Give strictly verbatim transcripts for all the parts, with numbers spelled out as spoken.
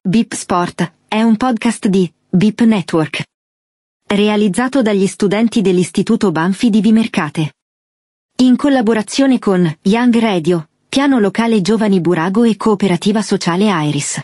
Beep Sport è un podcast di Beep Network, realizzato dagli studenti dell'Istituto Banfi di Vimercate, in collaborazione con Young Radio, Piano Locale Giovani Burago e Cooperativa Sociale Iris.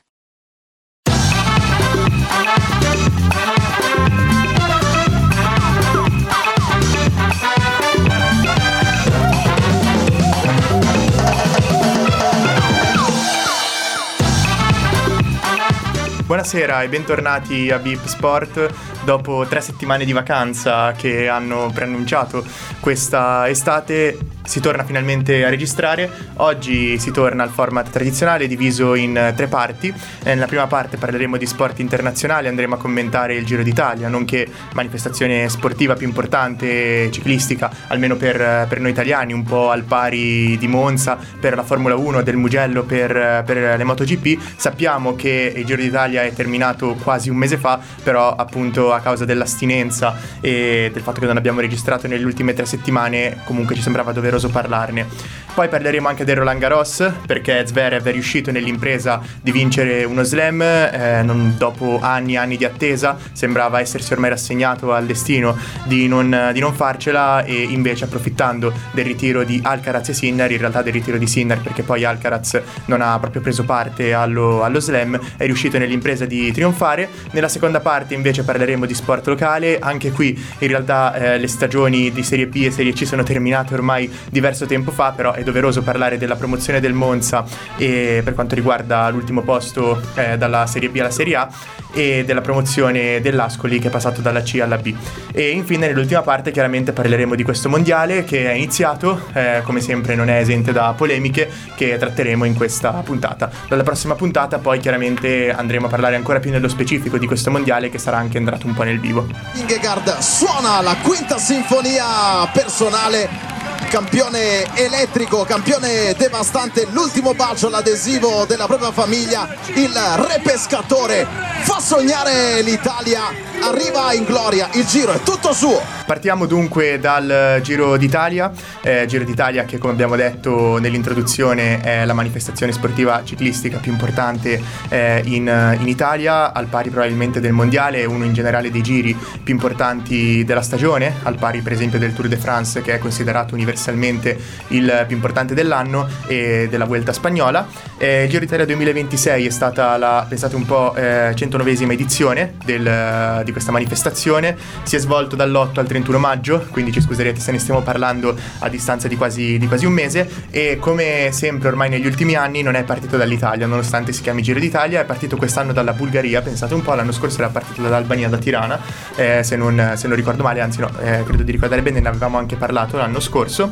Buonasera e bentornati a Beep Sport. Dopo tre settimane di vacanza che hanno preannunciato questa estate, si torna finalmente a registrare. Oggi si torna al format tradizionale diviso in tre parti. Nella prima parte parleremo di sport internazionali, andremo a commentare il Giro d'Italia, nonché manifestazione sportiva più importante ciclistica, almeno per, per noi italiani, un po' al pari di Monza per la Formula uno, del Mugello per, per le MotoGP. Sappiamo che il Giro d'Italia è terminato quasi un mese fa, però appunto a causa dell'astinenza e del fatto che non abbiamo registrato nelle ultime tre settimane, comunque ci sembrava doveroso parlarne. Poi parleremo anche del Roland Garros, perché Zverev è riuscito nell'impresa di vincere uno slam, eh, non, dopo anni e anni di attesa. Sembrava essersi ormai rassegnato al destino di non, di non farcela, e invece, approfittando del ritiro di Alcaraz e Sinner, in realtà del ritiro di Sinner perché poi Alcaraz non ha proprio preso parte allo, allo slam, è riuscito nell'impresa di trionfare. Nella seconda parte invece parleremo di sport locale. Anche qui in realtà eh, le stagioni di Serie B e Serie C sono terminate ormai diverso tempo fa, però è doveroso parlare della promozione del Monza e per quanto riguarda l'ultimo posto eh, dalla Serie B alla Serie A, e della promozione dell'Ascoli che è passato dalla C alla B. E infine nell'ultima parte chiaramente parleremo di questo mondiale che è iniziato, eh, come sempre non è esente da polemiche che tratteremo in questa puntata. Dalla prossima puntata poi chiaramente andremo a parlare ancora più nello specifico di questo mondiale, che sarà anche entrato un po' nel vivo. Vingegaard suona la quinta sinfonia personale, campione elettrico, campione devastante, l'ultimo bacio, l'adesivo della propria famiglia, il re pescatore fa sognare l'Italia, arriva in gloria, il Giro è tutto suo. Partiamo dunque dal Giro d'Italia, eh, Giro d'Italia che, come abbiamo detto nell'introduzione, è la manifestazione sportiva ciclistica più importante eh, in, in Italia, al pari probabilmente del mondiale, uno in generale dei giri più importanti della stagione, al pari per esempio del Tour de France, che è considerato universalmente il più importante dell'anno, e della Vuelta spagnola. Eh, il Giro d'Italia duemilaventisei è stata la, pensate un po', eh, centonovesima edizione del, di questa manifestazione. Si è svolto dall'otto al trentuno maggio, quindi ci scuserete se ne stiamo parlando a distanza di quasi, di quasi un mese, e come sempre ormai negli ultimi anni non è partito dall'Italia, nonostante si chiami Giro d'Italia. È partito quest'anno dalla Bulgaria, pensate un po', l'anno scorso era partito dall'Albania, da Tirana, eh, se, non, se non ricordo male, anzi no, eh, credo di ricordare bene, ne avevamo anche parlato l'anno scorso,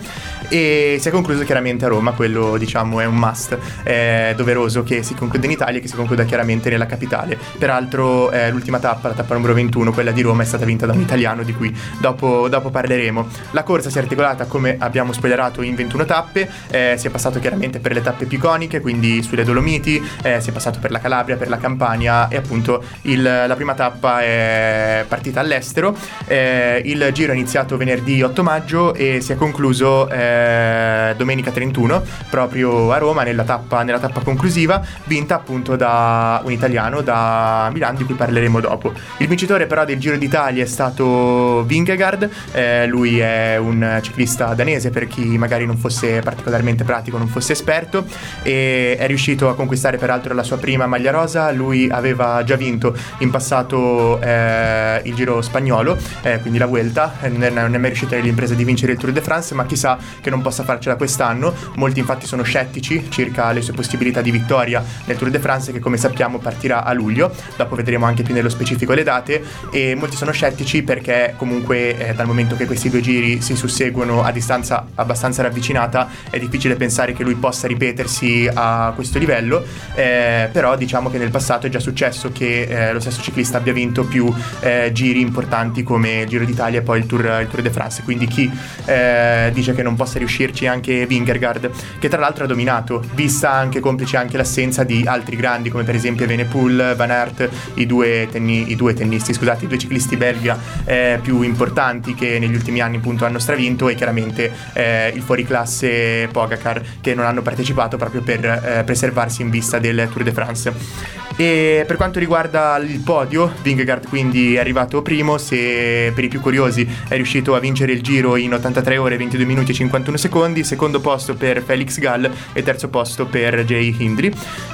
e si è concluso chiaramente a Roma. Quello, diciamo, è un must, è doveroso che si concluda in Italia e che si concluda chiaramente nella capitale. Peraltro eh, l'ultima tappa, la tappa numero ventuno, quella di Roma, è stata vinta da un italiano di cui dopo, dopo parleremo. La corsa si è articolata, come abbiamo spoilerato, in ventuno tappe. Eh, si è passato chiaramente per le tappe più iconiche, quindi sulle Dolomiti, eh, si è passato per la Calabria, per la Campania, e appunto il, la prima tappa è partita all'estero. Eh, il giro è iniziato venerdì otto maggio e si è concluso eh, domenica trentuno, proprio a Roma, nella tappa, nella tappa conclusiva, vinta appunto da un italiano, da Milano, di cui parleremo dopo. Il vincitore però del Giro d'Italia è stato Vingegaard. Eh, lui è un ciclista danese, per chi magari non fosse particolarmente pratico, non fosse esperto, e è riuscito a conquistare peraltro la sua prima maglia rosa. Lui aveva già vinto in passato eh, il Giro spagnolo, eh, quindi la Vuelta, eh, non, è, non è mai riuscito nell'impresa di vincere il Tour de France, ma chissà che non possa farcela quest'anno. Molti infatti sono scettici circa le sue possibilità di vittoria nel Tour de France, che come sappiamo partirà a luglio. Dopo vedremo anche più nello specifico le date, e molti sono scettici perché comunque eh, dal momento che questi due giri si susseguono a distanza abbastanza ravvicinata, è difficile pensare che lui possa ripetersi a questo livello, eh, però diciamo che nel passato è già successo che eh, lo stesso ciclista abbia vinto più eh, giri importanti come il Giro d'Italia e poi il Tour, il Tour de France. Quindi chi eh, dice che non possa riuscirci anche Vingegaard, che tra l'altro ha dominato, vista anche, complice anche l'assenza di altri grandi come per esempio Evenepoel, Van Aert, i due, tenni, i due tennisti, scusate, i due ciclisti belga eh, più importanti che negli ultimi anni appunto hanno stravinto, e chiaramente eh, il fuoriclasse Pogacar, che non hanno partecipato proprio per eh, preservarsi in vista del Tour de France. E per quanto riguarda il podio, Vingegaard quindi è arrivato primo, se per i più curiosi è riuscito a vincere il Giro in ottantatré ore, ventidue minuti e cinquantuno secondi, secondo posto per Felix Gall e terzo posto per Jay Hindley.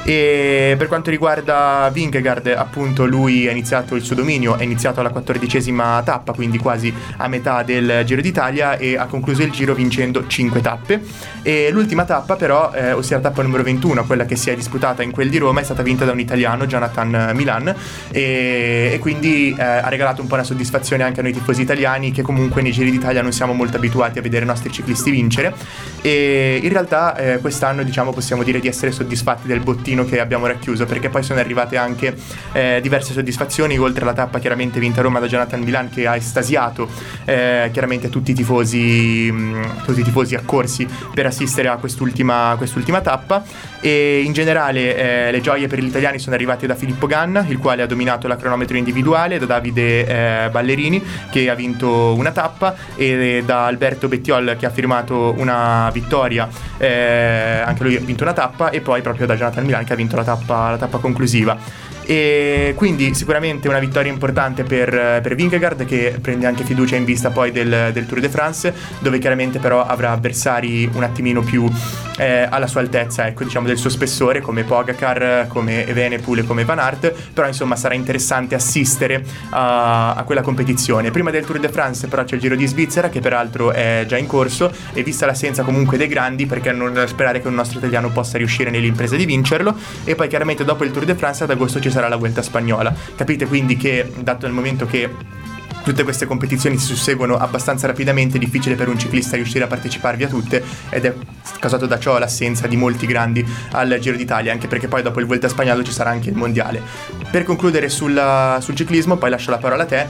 E per quanto riguarda Vingegaard, appunto, lui ha iniziato il suo dominio, è iniziato alla quattordicesima tappa, quindi quasi a metà del Giro d'Italia, e ha concluso il Giro vincendo cinque tappe. E l'ultima tappa però, eh, ossia la tappa numero ventuno, quella che si è disputata in quel di Roma, è stata vinta da un italiano, Jonathan Milan, e, e quindi eh, ha regalato un po' una soddisfazione anche a noi tifosi italiani, che comunque nei Giri d'Italia non siamo molto abituati a vedere i nostri ciclisti vincere. E in realtà eh, quest'anno, diciamo, possiamo dire di essere soddisfatti del bottino che abbiamo racchiuso, perché poi sono arrivate anche eh, diverse soddisfazioni, oltre alla tappa chiaramente vinta a Roma da Jonathan Milan, che ha estasiato eh, chiaramente tutti i tifosi mh, tutti i tifosi accorsi per assistere a quest'ultima, quest'ultima tappa. E in generale eh, le gioie per gli italiani sono arrivate da Filippo Ganna, il quale ha dominato la cronometro individuale, da Davide eh, Ballerini, che ha vinto una tappa, e da Alberto Bettiol, che ha firmato una vittoria, eh, anche lui ha vinto una tappa, e poi proprio da Jonathan Milan, che ha vinto la tappa, la tappa conclusiva. E quindi sicuramente una vittoria importante per, per Vingegaard, che prende anche fiducia in vista poi del, del Tour de France, dove chiaramente però avrà avversari un attimino più eh, alla sua altezza, ecco, diciamo del suo spessore, come Pogacar, come Evenepoel e come Van Aert. Però insomma sarà interessante assistere a, a quella competizione. Prima del Tour de France però c'è il Giro di Svizzera, che peraltro è già in corso, e vista l'assenza comunque dei grandi, perché non sperare che un nostro italiano possa riuscire nell'impresa di vincerlo. E poi chiaramente dopo il Tour de France ad agosto ci sarà la Vuelta Spagnola. Capite quindi che, dato il momento che tutte queste competizioni si susseguono abbastanza rapidamente, è difficile per un ciclista riuscire a parteciparvi a tutte, ed è causato da ciò l'assenza di molti grandi al Giro d'Italia, anche perché poi dopo il Vuelta Spagnolo ci sarà anche il Mondiale. Per concludere sulla, sul ciclismo, poi lascio la parola a te,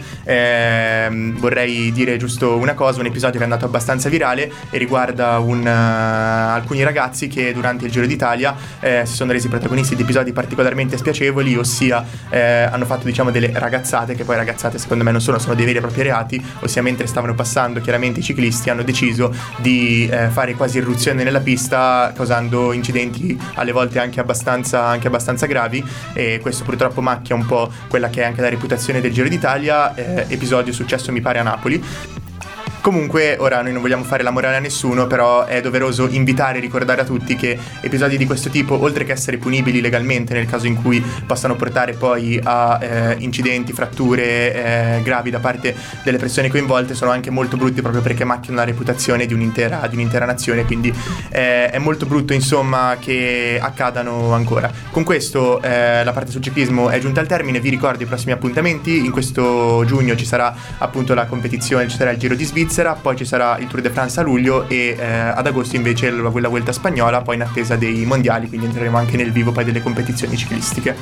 ehm, vorrei dire giusto una cosa, un episodio che è andato abbastanza virale e riguarda un, uh, alcuni ragazzi che durante il Giro d'Italia eh, si sono resi protagonisti di episodi particolarmente spiacevoli, ossia eh, hanno fatto, diciamo, delle ragazzate, che poi ragazzate secondo me non sono, sono dei veri e propri reati, ossia mentre stavano passando chiaramente i ciclisti hanno deciso di eh, fare quasi irruzione nella pista, causando incidenti alle volte anche abbastanza, anche abbastanza gravi, e questo purtroppo macchia un po' quella che è anche la reputazione del Giro d'Italia. Eh, episodio successo mi pare a Napoli. Comunque ora noi non vogliamo fare la morale a nessuno, però è doveroso invitare e ricordare a tutti che episodi di questo tipo, oltre che essere punibili legalmente nel caso in cui possano portare poi a eh, incidenti, fratture eh, gravi da parte delle persone coinvolte, sono anche molto brutti, proprio perché macchiano la reputazione di un'intera, di un'intera nazione. Quindi eh, è molto brutto insomma che accadano ancora. Con questo eh, la parte sul ciclismo è giunta al termine. Vi ricordo i prossimi appuntamenti. In questo giugno ci sarà appunto la competizione, ci sarà il Giro di Svizzera, poi ci sarà il Tour de France a luglio, e eh, ad agosto invece la, la Vuelta Spagnola, poi in attesa dei mondiali, quindi entreremo anche nel vivo poi delle competizioni ciclistiche.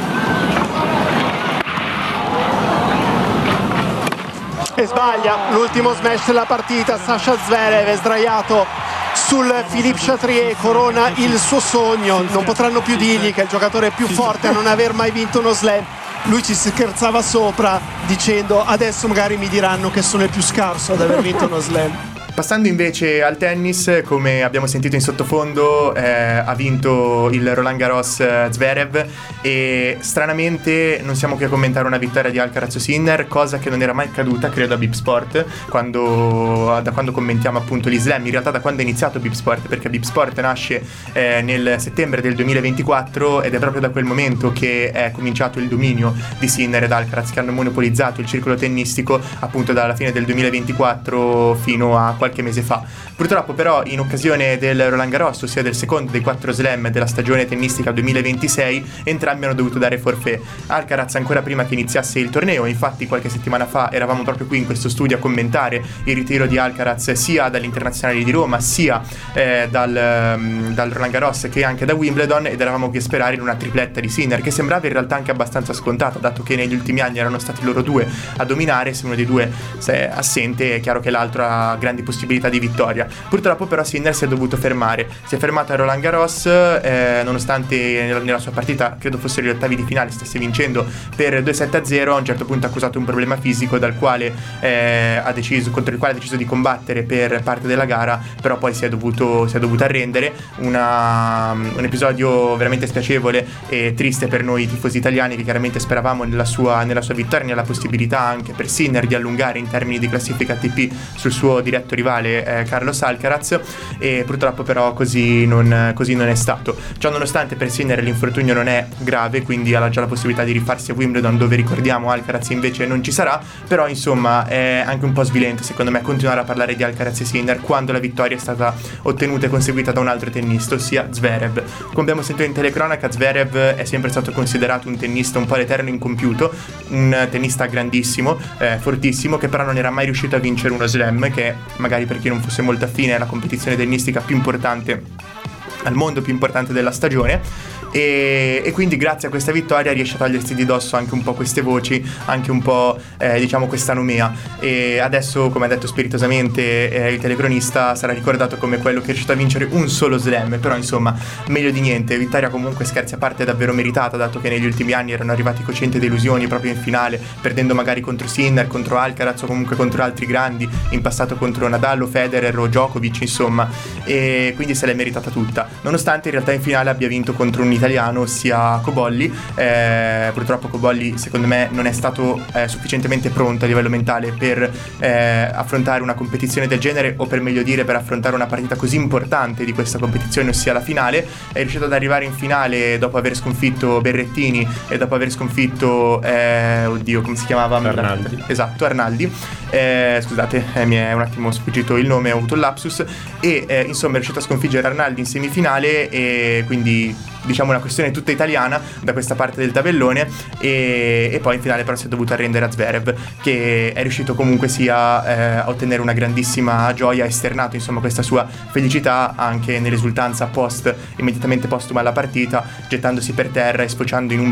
E sbaglia l'ultimo smash della partita. Sasha Zverev è sdraiato sul Philippe Chatrier, corona il suo sogno. Non potranno più dirgli che è il giocatore più forte a non aver mai vinto uno slam. Lui ci scherzava sopra dicendo: adesso magari mi diranno che sono il più scarso ad aver vinto uno slam. Passando invece al tennis, come abbiamo sentito in sottofondo, eh, ha vinto il Roland Garros Zverev, e stranamente non siamo qui a commentare una vittoria di Alcaraz o Sinner, cosa che non era mai accaduta credo a Beep Sport, quando, da quando commentiamo appunto gli slam, in realtà da quando è iniziato Beep Sport, perché Beep Sport nasce eh, nel settembre del duemilaventiquattro, ed è proprio da quel momento che è cominciato il dominio di Sinner ed Alcaraz, che hanno monopolizzato il circolo tennistico appunto dalla fine del duemilaventiquattro fino a qualche qualche mese fa. Purtroppo però in occasione del Roland Garros, ossia del secondo dei quattro slam della stagione tennistica duemilaventisei, entrambi hanno dovuto dare forfait. Alcaraz ancora prima che iniziasse il torneo, infatti qualche settimana fa eravamo proprio qui in questo studio a commentare il ritiro di Alcaraz sia dall'Internazionale di Roma sia eh, dal, um, dal Roland Garros che anche da Wimbledon, ed eravamo qui a sperare in una tripletta di Sinner, che sembrava in realtà anche abbastanza scontata, dato che negli ultimi anni erano stati loro due a dominare. Se uno dei due è assente è chiaro che l'altro ha grandi possibilità possibilità di vittoria. Purtroppo però Sinner si è dovuto fermare, si è fermato a Roland Garros, eh, nonostante nella, nella sua partita, credo fossero gli ottavi di finale, stesse vincendo per due sette a zero, a un certo punto ha accusato un problema fisico dal quale eh, ha deciso, contro il quale ha deciso di combattere per parte della gara, però poi si è dovuto, si è dovuto arrendere. Una, un episodio veramente spiacevole e triste per noi tifosi italiani, che chiaramente speravamo nella sua, nella sua vittoria, nella possibilità anche per Sinner di allungare in termini di classifica A T P sul suo diretto rivale eh, Carlos Alcaraz, e purtroppo però così non, così non è stato. Ciò nonostante per Sinner l'infortunio non è grave, quindi ha già la possibilità di rifarsi a Wimbledon, dove ricordiamo Alcaraz invece non ci sarà. Però insomma è anche un po' svilente secondo me continuare a parlare di Alcaraz e Sinner quando la vittoria è stata ottenuta e conseguita da un altro tennista, ossia Zverev. Come abbiamo sentito in telecronaca, Zverev è sempre stato considerato un tennista un po' l'eterno incompiuto, un tennista grandissimo, eh, fortissimo, che però non era mai riuscito a vincere uno slam, che magari per chi non fosse molto affine è la competizione tennistica più importante al mondo, più importante della stagione. E, e quindi grazie a questa vittoria riesce a togliersi di dosso anche un po' queste voci, anche un po' eh, diciamo questa nomea. E adesso, come ha detto spiritosamente eh, il telecronista, sarà ricordato come quello che è riuscito a vincere un solo slam, però insomma meglio di niente. Vittoria comunque, scherzi a parte, davvero meritata, dato che negli ultimi anni erano arrivati cocenti delusioni proprio in finale, perdendo magari contro Sinner, contro Alcaraz o comunque contro altri grandi, in passato contro Nadal, Federer o Djokovic, insomma, e quindi se l'è meritata tutta, nonostante in realtà in finale abbia vinto contro un italiano, ossia Cobolli. Eh, purtroppo Cobolli secondo me non è stato eh, sufficientemente pronto a livello mentale per eh, affrontare una competizione del genere, o per meglio dire per affrontare una partita così importante di questa competizione, ossia la finale. È riuscito ad arrivare in finale dopo aver sconfitto Berrettini e dopo aver sconfitto eh, oddio come si chiamava? Arnaldi. Esatto, Arnaldi. Eh, scusate, eh, mi è un attimo sfuggito il nome, ho avuto un lapsus. E eh, insomma è riuscito a sconfiggere Arnaldi in semifinale, e quindi diciamo una questione tutta italiana da questa parte del tabellone. E, e poi in finale però si è dovuto arrendere a Zverev, che è riuscito comunque sia eh, a ottenere una grandissima gioia, ha esternato insomma questa sua felicità anche nell'esultanza post, immediatamente postuma alla partita, gettandosi per terra e sfociando in un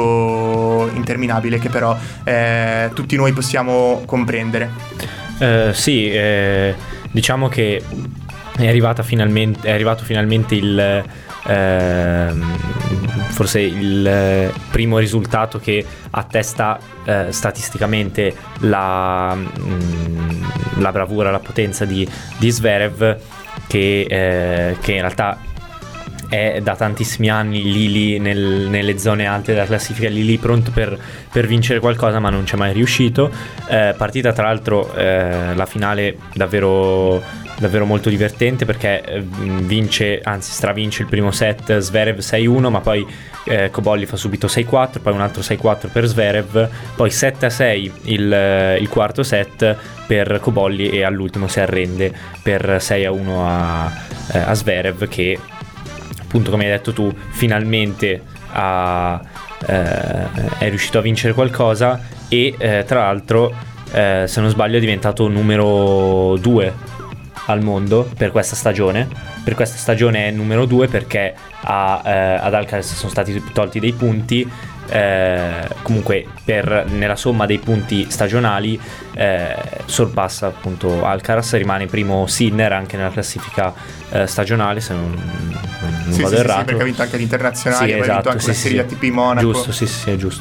pianto interminabile che però eh, tutti noi possiamo comprendere. Uh, sì, eh, diciamo che è arrivata finalmente, è arrivato finalmente il eh, forse il primo risultato che attesta eh, statisticamente la, mh, la bravura, la potenza di, di Zverev, che, eh, che in realtà è da tantissimi anni lì lì nel, nelle zone alte della classifica, lì lì pronto per, per vincere qualcosa, ma non c'è mai riuscito. Eh, partita tra l'altro eh, la finale davvero davvero molto divertente, perché eh, vince, anzi stravince il primo set Zverev sei uno, ma poi eh, Cobolli fa subito sei quattro, poi un altro sei quattro per Zverev, poi sette a sei il, il quarto set per Cobolli, e all'ultimo si arrende per sei a uno a, eh, a Zverev, che appunto, come hai detto tu, finalmente ha, eh, è riuscito a vincere qualcosa. E eh, tra l'altro eh, se non sbaglio è diventato numero due al mondo per questa stagione. Per questa stagione è numero due perché a, eh, ad Alcaraz sono stati tolti dei punti. Eh, comunque per, nella somma dei punti stagionali eh, sorpassa appunto Alcaraz, rimane primo Sinner anche nella classifica eh, stagionale, se non, non sì, vado sì, errato. Sì, perché ha vinto anche gli internazionali, sì, ha esatto, vinto anche sì, la sì, serie sì. A T P Monaco. Giusto, sì, sì, sì, è giusto.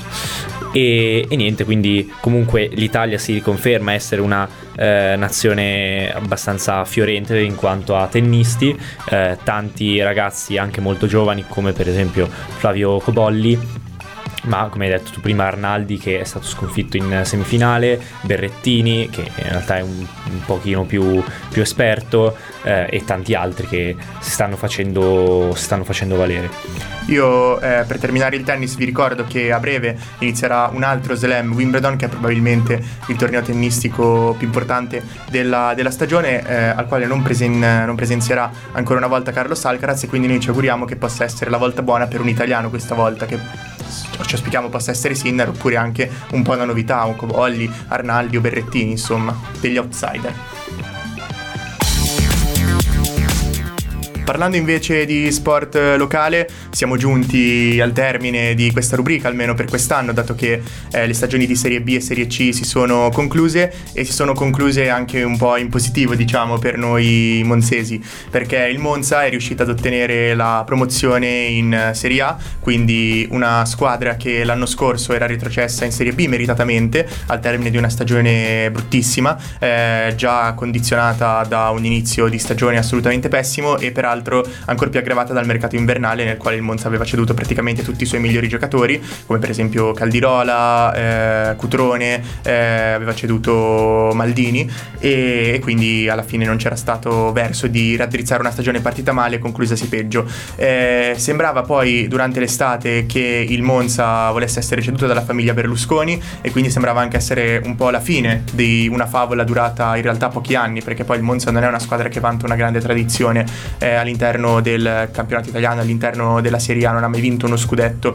E, e niente, quindi comunque l'Italia si riconferma essere una eh, nazione abbastanza fiorente in quanto a tennisti, eh, tanti ragazzi anche molto giovani come per esempio Flavio Cobolli, ma come hai detto tu prima Arnaldi, che è stato sconfitto in semifinale, Berrettini, che in realtà è un, un pochino più, più esperto, eh, e tanti altri che si stanno facendo, si stanno facendo valere. Io eh, per terminare il tennis vi ricordo che a breve inizierà un altro slam, Wimbledon, che è probabilmente il torneo tennistico più importante della, della stagione, eh, al quale non, presen- non presenzierà ancora una volta Carlos Alcaraz, e quindi noi ci auguriamo che possa essere la volta buona per un italiano questa volta, che ci auspichiamo possa essere Sinner, oppure anche un po' una novità, un Cobolli, Arnaldi o Berrettini, insomma, degli outsider. Parlando invece di sport locale, siamo giunti al termine di questa rubrica, almeno per quest'anno, dato che eh, le stagioni di Serie B e Serie C si sono concluse, e si sono concluse anche un po' in positivo, diciamo, per noi monzesi, perché il Monza è riuscito ad ottenere la promozione in Serie A, quindi una squadra che l'anno scorso era retrocessa in Serie B meritatamente al termine di una stagione bruttissima, eh, già condizionata da un inizio di stagione assolutamente pessimo, e peraltro ancora più aggravata dal mercato invernale, nel quale il Monza aveva ceduto praticamente tutti i suoi migliori giocatori, come per esempio Caldirola, eh, Cutrone, eh, aveva ceduto Maldini, e, e quindi alla fine non c'era stato verso di raddrizzare una stagione partita male, conclusasi peggio. Eh, sembrava poi durante l'estate che il Monza volesse essere ceduto dalla famiglia Berlusconi, e quindi sembrava anche essere un po' la fine di una favola durata in realtà pochi anni, perché poi il Monza non è una squadra che vanta una grande tradizione eh, all'interno del campionato italiano, all'interno della Serie A, non ha mai vinto uno scudetto,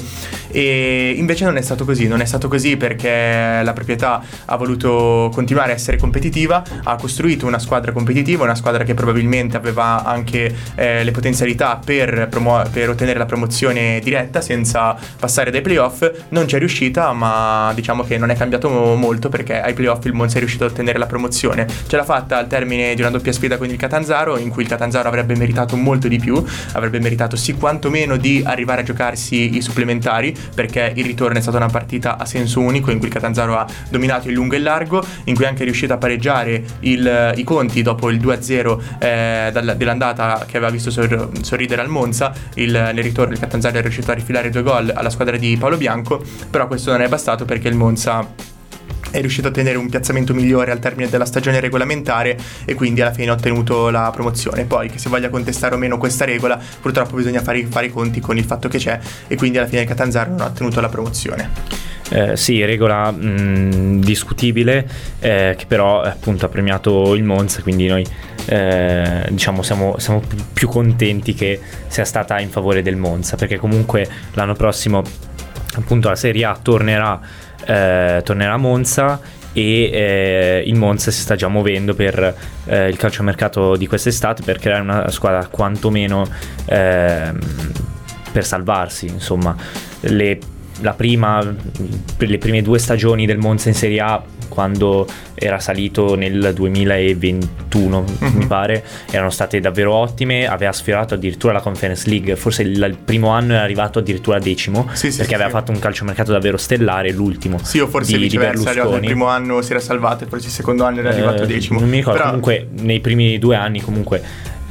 e invece non è stato così, non è stato così perché la proprietà ha voluto continuare a essere competitiva, ha costruito una squadra competitiva, una squadra che probabilmente aveva anche eh, le potenzialità per, promu- per ottenere la promozione diretta senza passare dai playoff. Non ci è riuscita, ma diciamo che non è cambiato molto, perché ai playoff il Monza è riuscito ad ottenere la promozione. Ce l'ha fatta al termine di una doppia sfida con il Catanzaro, in cui il Catanzaro avrebbe meritato molto di più, avrebbe meritato sì quantomeno di arrivare a giocarsi i supplementari, perché il ritorno è stata una partita a senso unico in cui il Catanzaro ha dominato il lungo e il largo, in cui è anche riuscito a pareggiare il, i conti dopo il due a zero eh, dalla, dell'andata, che aveva visto sor, sorridere al Monza. Il, nel ritorno il Catanzaro è riuscito a rifilare due gol alla squadra di Paolo Bianco, però questo non è bastato, perché il Monza è riuscito a ottenere un piazzamento migliore al termine della stagione regolamentare, e quindi alla fine ha ottenuto la promozione. Poi, che si voglia contestare o meno questa regola, purtroppo bisogna fare, fare i conti con il fatto che c'è, e quindi alla fine il Catanzaro non ha ottenuto la promozione. Eh, sì, regola mh, discutibile, eh, che però appunto ha premiato il Monza, quindi noi eh, diciamo siamo, siamo più contenti che sia stata in favore del Monza, perché comunque l'anno prossimo appunto la Serie A tornerà eh, tornerà a Monza, e eh, il Monza si sta già muovendo per eh, il calciomercato di quest'estate, per creare una squadra quantomeno eh, per salvarsi, insomma. Le La prima, per le prime due stagioni del Monza in Serie A, quando era salito nel duemilaventuno, mm-hmm. mi pare, erano state davvero ottime. Aveva sfiorato addirittura la Conference League, forse il, il primo anno era arrivato addirittura decimo, sì, sì, perché sì, aveva sì. fatto un calciomercato davvero stellare, l'ultimo. Sì, o forse di, viceversa, il primo anno si era salvato e forse il secondo anno era arrivato eh, decimo. Non mi ricordo, però... comunque nei primi due anni comunque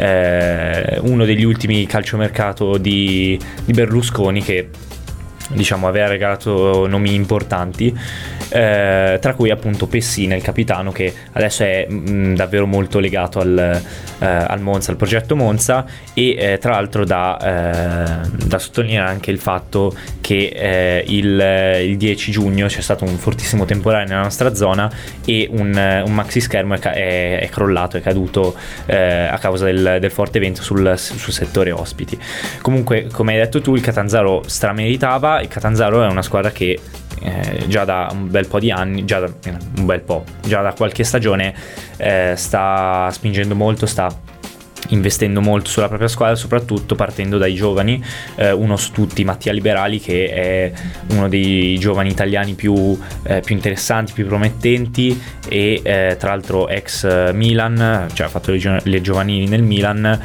eh, uno degli ultimi calciomercato di, di Berlusconi, che diciamo aveva regalato nomi importanti, eh, tra cui appunto Pessina, il capitano, che adesso è mh, davvero molto legato al, eh, al Monza, al progetto Monza, e eh, tra l'altro da, eh, da sottolineare anche il fatto che eh, il, il dieci giugno c'è stato un fortissimo temporale nella nostra zona, e un, un maxi schermo è, è, è crollato, è caduto eh, a causa del, del forte vento sul, sul settore ospiti. Comunque, come hai detto tu, il Catanzaro strameritava. Il Catanzaro è una squadra che eh, già da un bel po' di anni, già da un bel po', già da qualche stagione eh, sta spingendo molto, sta investendo molto sulla propria squadra, soprattutto partendo dai giovani, eh, uno su tutti Mattia Liberali, che è uno dei giovani italiani più, eh, più interessanti, più promettenti, e eh, tra l'altro ex Milan, cioè ha fatto le, gio- le giovanili nel Milan,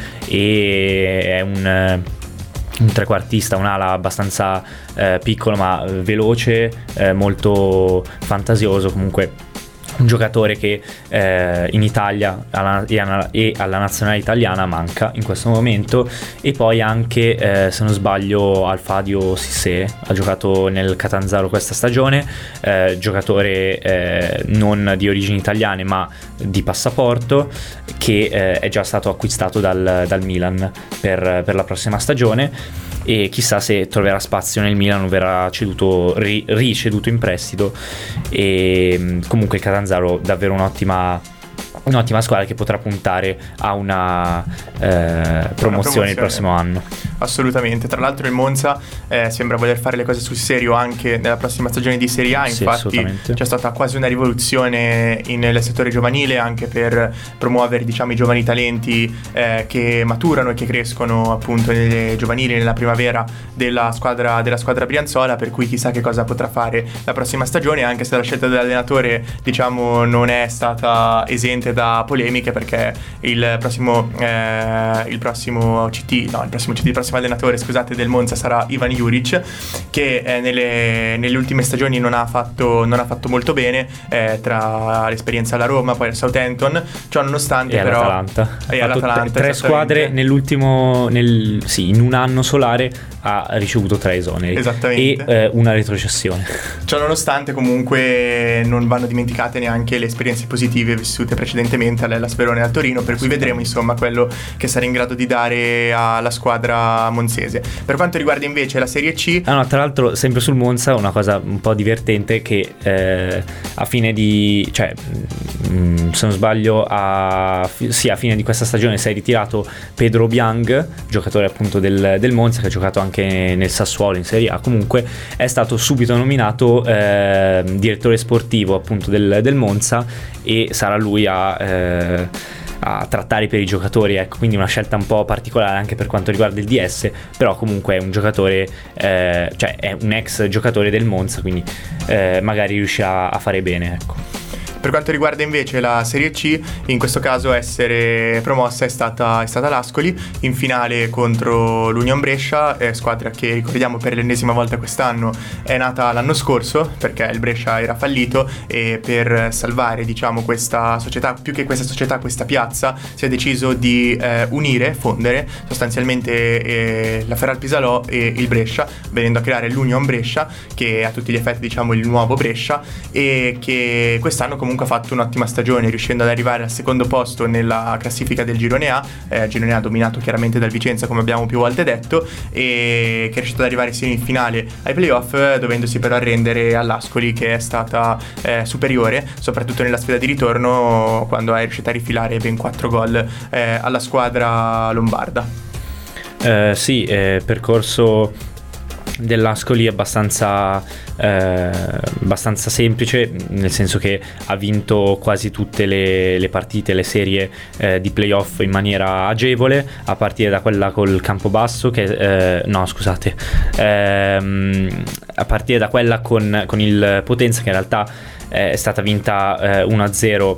e è un un trequartista, un'ala abbastanza eh, piccolo ma veloce, eh, molto fantasioso, comunque un giocatore che eh, in Italia alla, e, alla, e alla nazionale italiana manca in questo momento. E poi anche eh, se non sbaglio Alfadio Cissé ha giocato nel Catanzaro questa stagione, eh, giocatore eh, non di origini italiane ma di passaporto, che eh, è già stato acquistato dal, dal Milan per, per la prossima stagione, e chissà se troverà spazio nel Milan o verrà ceduto, ri, riceduto in prestito. E comunque il Catanzaro davvero un'ottima un'ottima squadra che potrà puntare a una, eh, promozione, promozione il prossimo anno. Assolutamente. Tra l'altro il Monza eh, sembra voler fare le cose sul serio anche nella prossima stagione di Serie A. Infatti sì, c'è stata quasi una rivoluzione in, nel settore giovanile, anche per promuovere, diciamo, i giovani talenti eh, che maturano e che crescono appunto nelle giovanili, nella primavera della squadra, della squadra brianzola, per cui chissà che cosa potrà fare la prossima stagione, anche se la scelta dell'allenatore, diciamo, non è stata esente da polemiche, perché il prossimo eh, il prossimo C T no il prossimo C T il prossimo allenatore, scusate, del Monza sarà Ivan Juric, che eh, nelle, nelle ultime stagioni non ha fatto non ha fatto molto bene, eh, tra l'esperienza alla Roma, poi al Southampton, ciò nonostante e però all'Atalanta e all'Atalanta tre squadre nell'ultimo nel, sì, in un anno solare ha ricevuto tre esoneri e eh, una retrocessione. Ciò nonostante comunque non vanno dimenticate neanche le esperienze positive vissute precedentemente all'Hellas Verona e al Torino, per cui vedremo insomma quello che sarà in grado di dare alla squadra monzese. Per quanto riguarda invece la Serie C, ah no, tra l'altro sempre sul Monza una cosa un po' divertente che eh, a fine di cioè mh, se non sbaglio a, sì, a fine di questa stagione si è ritirato Pedro Biang, giocatore appunto del, del Monza, che ha giocato anche nel Sassuolo in Serie A. Comunque è stato subito nominato eh, direttore sportivo appunto del, del Monza, e sarà lui a, eh, a trattare per i giocatori, ecco, quindi una scelta un po' particolare anche per quanto riguarda il D S, però comunque è un giocatore eh, cioè è un ex giocatore del Monza, quindi eh, magari riuscirà a fare bene, ecco. Per quanto riguarda invece la Serie C, in questo caso essere promossa è stata, è stata l'Ascoli in finale contro l'Union Brescia, eh, squadra che ricordiamo per l'ennesima volta quest'anno è nata l'anno scorso, perché il Brescia era fallito, e per salvare, diciamo, questa società, più che questa società, questa piazza, si è deciso di eh, unire, fondere sostanzialmente eh, la Ferrarpisalò e il Brescia, venendo a creare l'Union Brescia, che è a tutti gli effetti, diciamo, il nuovo Brescia, e che quest'anno comunque ha fatto un'ottima stagione, riuscendo ad arrivare al secondo posto nella classifica del Girone A, eh, Girone A dominato chiaramente dal Vicenza, come abbiamo più volte detto, e che è riuscito ad arrivare sia in finale ai playoff, dovendosi però arrendere all'Ascoli, che è stata eh, superiore, soprattutto nella sfida di ritorno, quando è riuscita a rifilare ben quattro gol eh, alla squadra lombarda. Eh, sì, eh, percorso dell'Ascoli è abbastanza eh, abbastanza semplice, nel senso che ha vinto quasi tutte le, le partite, le serie eh, di playoff in maniera agevole, a partire da quella col Campobasso che eh, no scusate ehm, a partire da quella con, con il Potenza, che in realtà eh, è stata vinta eh, uno a zero,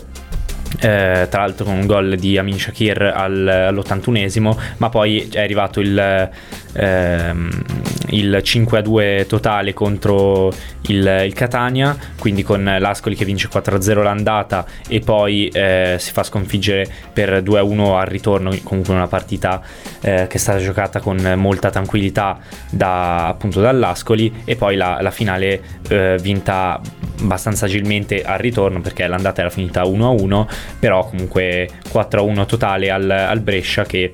Eh, tra l'altro con un gol di Amin Shakir al, all'ottantunesimo, ma poi è arrivato il, ehm, il cinque a due totale contro il, il Catania, quindi con l'Ascoli che vince quattro a zero l'andata e poi eh, si fa sconfiggere per due a uno al ritorno, comunque una partita eh, che è stata giocata con molta tranquillità da, appunto dall'Ascoli, e poi la, la finale eh, vinta abbastanza agilmente al ritorno, perché l'andata era finita uno a uno, però comunque quattro a uno totale al, al Brescia, che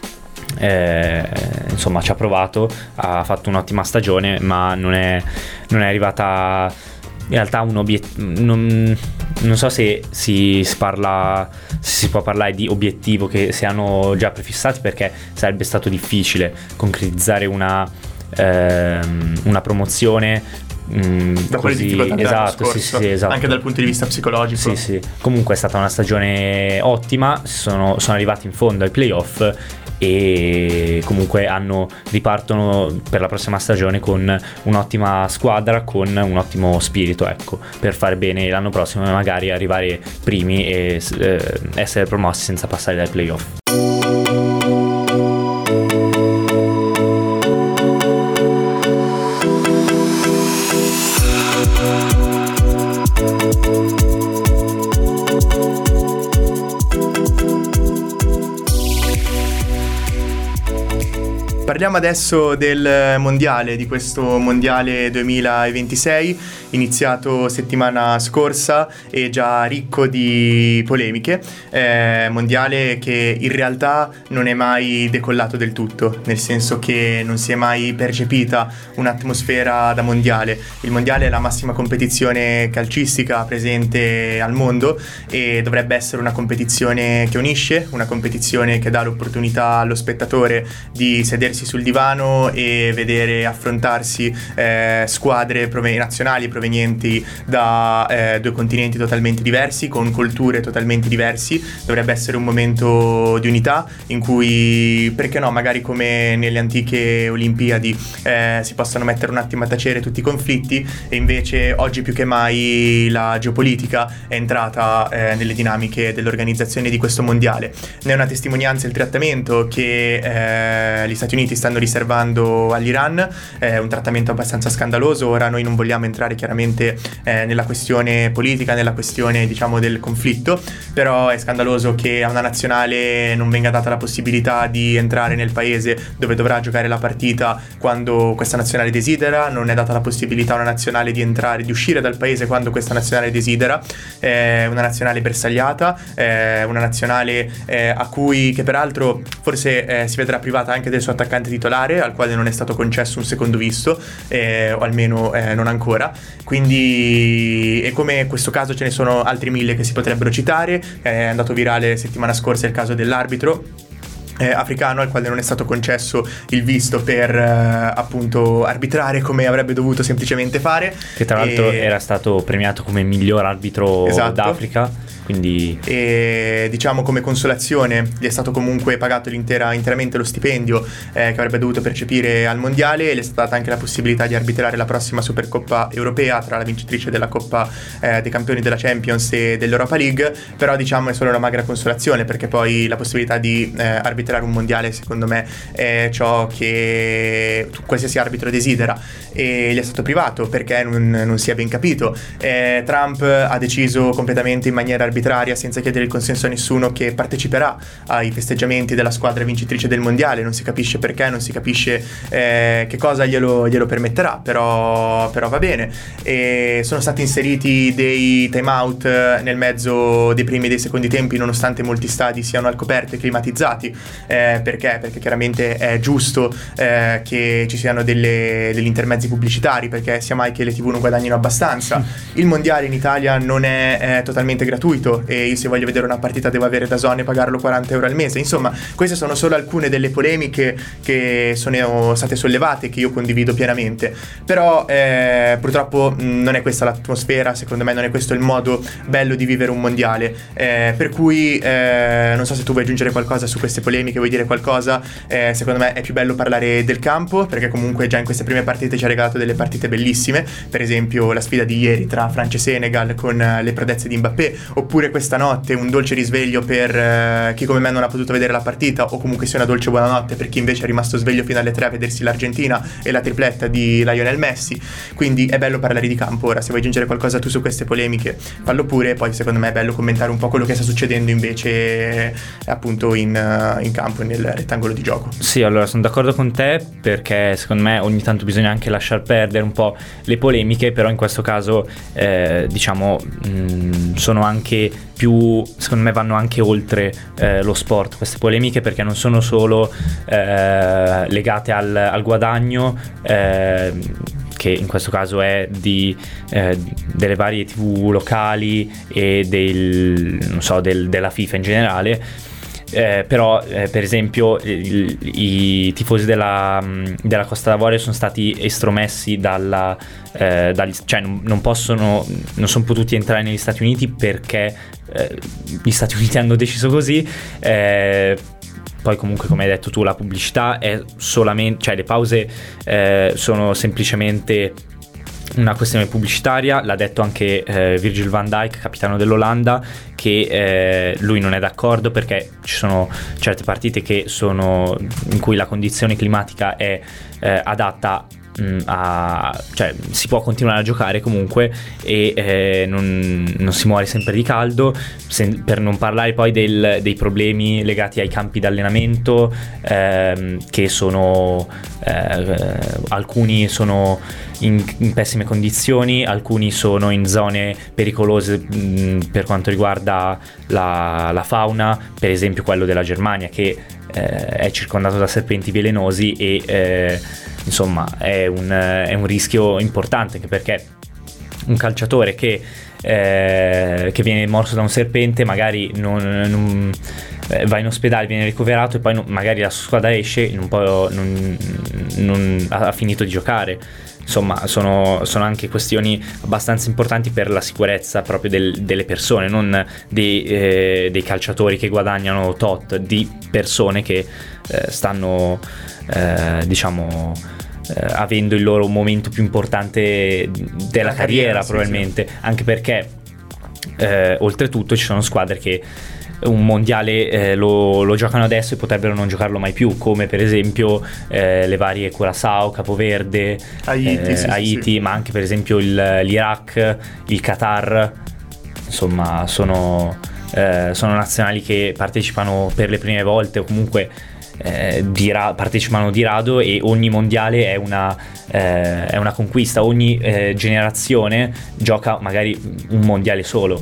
eh, insomma ci ha provato, ha fatto un'ottima stagione, ma non è, non è arrivata in realtà un obiettivo. Non, non so se si parla, se si può parlare di obiettivo che si hanno già prefissati, perché sarebbe stato difficile concretizzare una, ehm, una promozione Mm, da così, esatto, sì, sì, esatto, anche dal punto di vista psicologico. Sì, sì. Comunque è stata una stagione ottima, sono, sono arrivati in fondo ai playoff e comunque hanno ripartono per la prossima stagione con un'ottima squadra, con un ottimo spirito, ecco, per fare bene l'anno prossimo e magari arrivare primi e eh, essere promossi senza passare dai playoff. parliamo adesso del mondiale, di questo mondiale duemilaventisei, iniziato settimana scorsa e già ricco di polemiche, eh, mondiale che in realtà non è mai decollato del tutto, nel senso che non si è mai percepita un'atmosfera da mondiale. Il mondiale è la massima competizione calcistica presente al mondo e dovrebbe essere una competizione che unisce, una competizione che dà l'opportunità allo spettatore di sedersi sul divano e vedere affrontarsi eh, squadre prove- nazionali provenienti da eh, due continenti totalmente diversi, con culture totalmente diversi. Dovrebbe essere un momento di unità in cui, perché no, magari come nelle antiche Olimpiadi eh, si possano mettere un attimo a tacere tutti i conflitti, e invece oggi più che mai la geopolitica è entrata eh, nelle dinamiche dell'organizzazione di questo mondiale. Ne è una testimonianza il trattamento che eh, gli Stati Uniti stanno riservando all'Iran, è un trattamento abbastanza scandaloso. Ora noi non vogliamo entrare chiaramente eh, nella questione politica, nella questione diciamo del conflitto, però è scandaloso che a una nazionale non venga data la possibilità di entrare nel paese dove dovrà giocare la partita quando questa nazionale desidera, non è data la possibilità a una nazionale di entrare, di uscire dal paese quando questa nazionale desidera. È una nazionale bersagliata, è una nazionale eh, a cui, che peraltro forse eh, si vedrà privata anche del suo attaccante titolare, al quale non è stato concesso un secondo visto, eh, o almeno eh, non ancora. Quindi, e come questo caso ce ne sono altri mille che si potrebbero citare. È andato virale settimana scorsa il caso dell'arbitro Eh, africano al quale non è stato concesso il visto per eh, appunto arbitrare come avrebbe dovuto semplicemente fare, che tra l'altro e... era stato premiato come miglior arbitro esatto. d'Africa. Quindi E diciamo come consolazione gli è stato comunque pagato l'intera, interamente lo stipendio eh, che avrebbe dovuto percepire al mondiale, e gli è stata data anche la possibilità di arbitrare la prossima Supercoppa europea tra la vincitrice della Coppa eh, dei Campioni della Champions e dell'Europa League. Però diciamo è solo una magra consolazione, perché poi la possibilità di eh, arbitrare un mondiale secondo me è ciò che qualsiasi arbitro desidera, e gli è stato privato perché non, non si è ben capito. eh, Trump ha deciso completamente in maniera arbitraria, senza chiedere il consenso a nessuno, che parteciperà ai festeggiamenti della squadra vincitrice del mondiale. Non si capisce perché, non si capisce eh, che cosa glielo, glielo permetterà, però, però va bene. E sono stati inseriti dei time out nel mezzo dei primi e dei secondi tempi, nonostante molti stadi siano al coperto e climatizzati. Eh, perché? Perché chiaramente è giusto eh, che ci siano delle, degli intermezzi pubblicitari, perché sia mai che le tivù non guadagnino abbastanza. Il mondiale in Italia non è, è totalmente gratuito, e io se voglio vedere una partita devo avere DAZN e pagarlo quaranta euro al mese. Insomma, queste sono solo alcune delle polemiche che sono state sollevate, che io condivido pienamente. Però eh, purtroppo mh, non è questa l'atmosfera, secondo me non è questo il modo bello di vivere un mondiale, eh, per cui eh, non so se tu vuoi aggiungere qualcosa su queste polemiche, vuoi dire qualcosa. Eh, secondo me è più bello parlare del campo, perché comunque già in queste prime partite ci ha regalato delle partite bellissime, per esempio la sfida di ieri tra Francia e Senegal con le prodezze di Mbappé, oppure questa notte un dolce risveglio per eh, chi come me non ha potuto vedere la partita, o comunque sia una dolce buonanotte per chi invece è rimasto sveglio fino alle tre a vedersi l'Argentina e la tripletta di Lionel Messi. Quindi è bello parlare di campo. Ora se vuoi aggiungere qualcosa tu su queste polemiche fallo pure, poi secondo me è bello commentare un po' quello che sta succedendo invece appunto in, in campo, nel rettangolo di gioco. Sì, allora sono d'accordo con te, perché secondo me ogni tanto bisogna anche lasciar perdere un po' le polemiche, però in questo caso eh, diciamo mh, sono anche più, secondo me vanno anche oltre eh, lo sport queste polemiche, perché non sono solo eh, legate al, al guadagno eh, che in questo caso è di eh, delle varie tivù locali e del, non so, del, della FIFA in generale. Eh, però eh, per esempio il, i tifosi della, della Costa d'Avorio sono stati estromessi dalla, eh, dagli, cioè non, non possono, non sono potuti entrare negli Stati Uniti perché eh, gli Stati Uniti hanno deciso così. eh, Poi comunque, come hai detto tu, la pubblicità è solamente, cioè le pause eh, sono semplicemente una questione pubblicitaria. L'ha detto anche eh, Virgil van Dijk, capitano dell'Olanda, che eh, lui non è d'accordo perché ci sono certe partite che sono in cui la condizione climatica è eh, adatta mh, a, cioè si può continuare a giocare comunque e eh, non, non si muore sempre di caldo, se, per non parlare poi del, dei problemi legati ai campi d'allenamento, ehm, che sono eh, alcuni sono in, in pessime condizioni, alcuni sono in zone pericolose mh, per quanto riguarda la, la fauna, per esempio quello della Germania che eh, è circondato da serpenti velenosi e eh, insomma è un, è un rischio importante, anche perché un calciatore che, eh, che viene morso da un serpente magari non, non eh, va in ospedale, viene ricoverato e poi non, magari la sua squadra esce non, può, non, non ha finito di giocare. Insomma, sono, sono anche questioni abbastanza importanti per la sicurezza proprio del, delle persone, non dei, eh, dei calciatori che guadagnano tot, di persone che eh, stanno, eh, diciamo, eh, avendo il loro momento più importante della carriera, carriera probabilmente, sì, sì. Anche perché eh, oltretutto ci sono squadre che un mondiale eh, lo, lo giocano adesso e potrebbero non giocarlo mai più, come per esempio eh, le varie Curaçao, Capoverde, Haiti, eh, sì, Haiti sì. Ma anche per esempio il, l'Iraq, il Qatar, insomma sono, eh, sono nazionali che partecipano per le prime volte o comunque eh, di ra- partecipano di rado, e ogni mondiale è una, eh, è una conquista, ogni eh, generazione gioca magari un mondiale solo.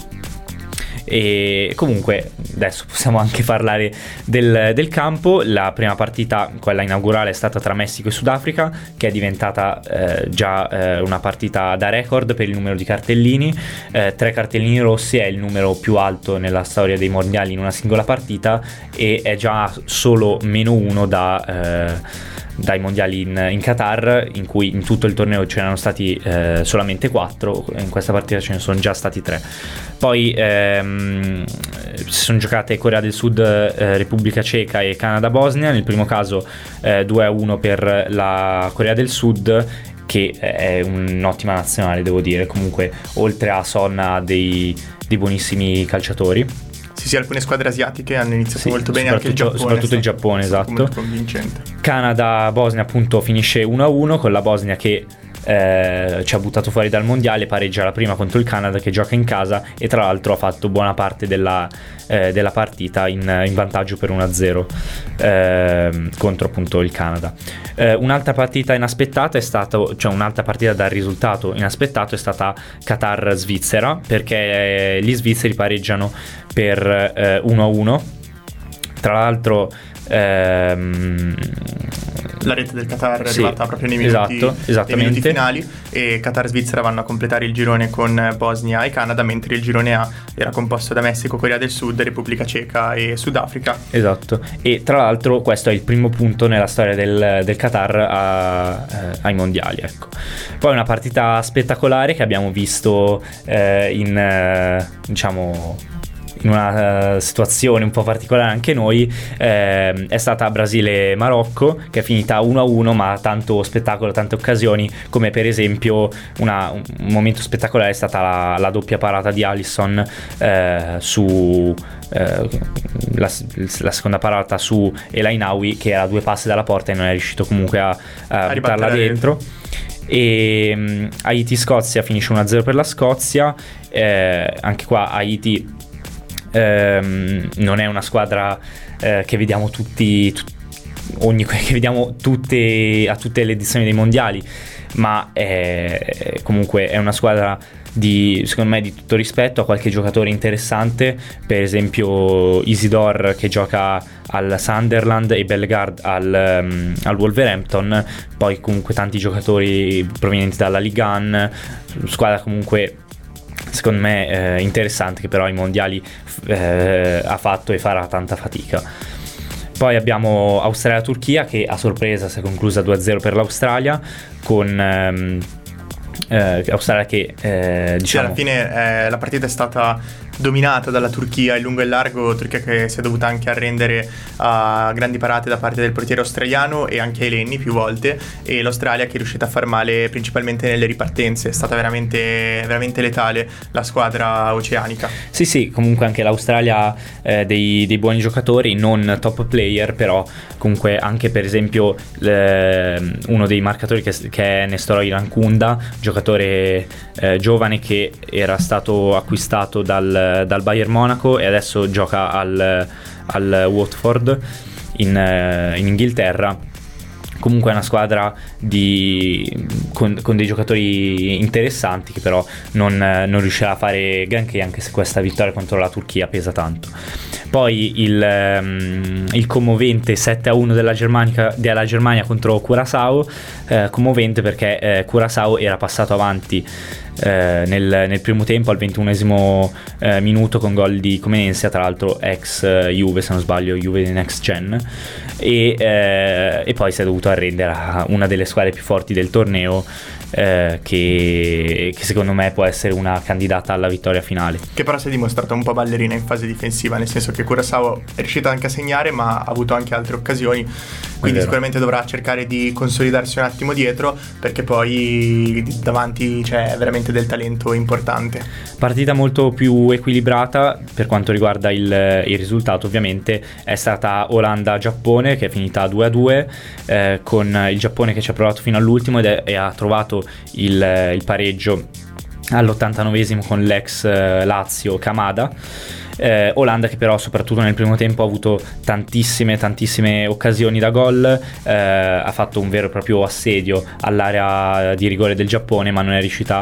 E comunque adesso possiamo anche parlare del, del campo. La prima partita, quella inaugurale, è stata tra Messico e Sudafrica, che è diventata eh, già eh, una partita da record per il numero di cartellini. Eh, tre cartellini rossi è il numero più alto nella storia dei mondiali in una singola partita, e è già solo meno uno da eh, dai mondiali in, in Qatar, in cui in tutto il torneo ce n'erano stati eh, solamente quattro, in questa partita ce ne sono già stati tre. Poi ehm, si sono giocate Corea del Sud, eh, Repubblica Ceca e Canada-Bosnia. Nel primo caso eh, due a uno per la Corea del Sud, che è un'ottima nazionale, devo dire. Comunque oltre a Son ha dei, dei buonissimi calciatori. Sì, sì, alcune squadre asiatiche hanno iniziato sì, molto bene, anche il Giappone. Soprattutto il Giappone, esatto. Convincente. Canada-Bosnia appunto finisce uno a uno, con la Bosnia che eh, ci ha buttato fuori dal mondiale, pareggia la prima contro il Canada che gioca in casa, e tra l'altro ha fatto buona parte della, eh, della partita in, in vantaggio per uno a zero eh, contro appunto il Canada. Eh, un'altra partita inaspettata è stata, cioè un'altra partita dal risultato inaspettato è stata Qatar-Svizzera, perché gli svizzeri pareggiano per eh, uno a uno. Tra l'altro ehm, la rete del Qatar è sì, arrivata proprio nei minuti, esatto, nei minuti finali, e Qatar e Svizzera vanno a completare il girone con Bosnia e Canada, mentre il girone A era composto da Messico, Corea del Sud, Repubblica Ceca e Sudafrica. Esatto, e tra l'altro questo è il primo punto nella storia del, del Qatar a, eh, ai mondiali, ecco. Poi una partita spettacolare che abbiamo visto eh, in eh, diciamo in una uh, situazione un po' particolare anche noi, eh, è stata Brasile-Marocco, che è finita uno a uno, ma tanto spettacolo, tante occasioni, come per esempio una, un momento spettacolare è stata la, la doppia parata di Alisson eh, su eh, la, la seconda parata su El Ainaoui, che era a due passi dalla porta e non è riuscito comunque a, a, a buttarla dentro. E um, Haiti-Scozia finisce uno a zero per la Scozia. Eh, anche qua Haiti ehm, non è una squadra eh, che vediamo tutti tut, ogni che vediamo tutte a tutte le edizioni dei mondiali, ma è, comunque è una squadra di, secondo me, di tutto rispetto. Ha qualche giocatore interessante, per esempio Isidore che gioca al Sunderland e Bellegarde al, um, al Wolverhampton. Poi comunque tanti giocatori provenienti dalla Ligue uno, squadra comunque secondo me eh, interessante, che però ai mondiali eh, ha fatto e farà tanta fatica. Poi abbiamo Australia-Turchia, che a sorpresa si è conclusa due a zero per l'Australia, con ehm, eh, Australia che eh, diciamo... Sì, alla fine eh, la partita è stata dominata dalla Turchia in lungo e largo, Turchia che si è dovuta anche arrendere a grandi parate da parte del portiere australiano e anche ai Lenni più volte, e l'Australia che è riuscita a far male principalmente nelle ripartenze. È stata veramente, veramente letale la squadra oceanica. Sì sì, comunque anche l'Australia eh, dei, dei buoni giocatori, non top player, però comunque anche per esempio le, uno dei marcatori che, che è Nestor Irankunda, giocatore eh, giovane che era stato acquistato dal, dal Bayern Monaco e adesso gioca al, al Watford in, in Inghilterra. Comunque è una squadra di, con, con dei giocatori interessanti che però non, non riuscirà a fare granché, anche se questa vittoria contro la Turchia pesa tanto. Poi il, il commovente sette a uno della Germania, della Germania contro Curaçao, eh, commovente perché eh, Curaçao era passato avanti eh, nel, nel primo tempo al ventunesimo eh, minuto con gol di Comenensia, tra l'altro ex eh, Juve, se non sbaglio, Juve Next Gen, e, eh, e poi si è dovuto arrendere a una delle squadre più forti del torneo, eh, che, che secondo me può essere una candidata alla vittoria finale, che però si è dimostrata un po' ballerina in fase difensiva, nel senso che Curaçao è riuscita anche a segnare ma ha avuto anche altre occasioni, quindi sicuramente dovrà cercare di consolidarsi un attimo dietro, perché poi davanti c'è veramente del talento importante. Partita molto più equilibrata per quanto riguarda il, il risultato. Ovviamente è stata Olanda-Giappone, che è finita due a due, eh, con il Giappone che ci ha provato fino all'ultimo ed è, e ha trovato il, il pareggio all'ottantanovesimo con l'ex Lazio Kamada. Eh, Olanda che però soprattutto nel primo tempo ha avuto tantissime tantissime occasioni da gol, eh, ha fatto un vero e proprio assedio all'area di rigore del Giappone, ma non è riuscita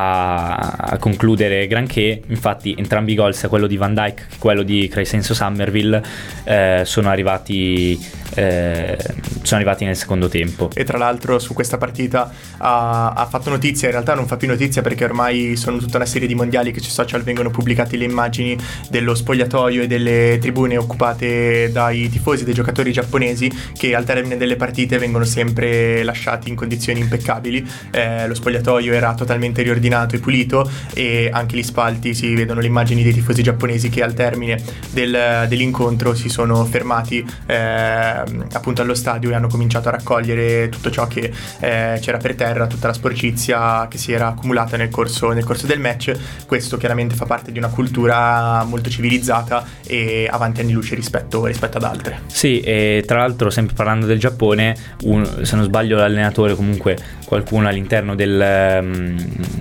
a, a concludere granché. Infatti entrambi i gol, sia quello di Van Dijk che quello di Crescenzo Summerville, eh, sono arrivati eh, sono arrivati nel secondo tempo. E tra l'altro su questa partita ha, ha fatto notizia, in realtà non fa più notizia perché ormai sono tutta una serie di mondiali che sui social vengono pubblicati le immagini dello spogliatoio e delle tribune occupate dai tifosi, dei giocatori giapponesi, che al termine delle partite vengono sempre lasciati in condizioni impeccabili. Eh, lo spogliatoio era totalmente riordinato e pulito, e anche gli spalti si vedono le immagini dei tifosi giapponesi che al termine del, dell'incontro si sono fermati eh, appunto allo stadio e hanno cominciato a raccogliere tutto ciò che eh, c'era per terra, tutta la sporcizia che si era accumulata nel corso, nel corso del match. Questo chiaramente fa parte di una cultura molto civilizzata e avanti anni luce rispetto, rispetto ad altre. Sì, e tra l'altro sempre parlando del Giappone, un, se non sbaglio l'allenatore, comunque qualcuno all'interno del, um,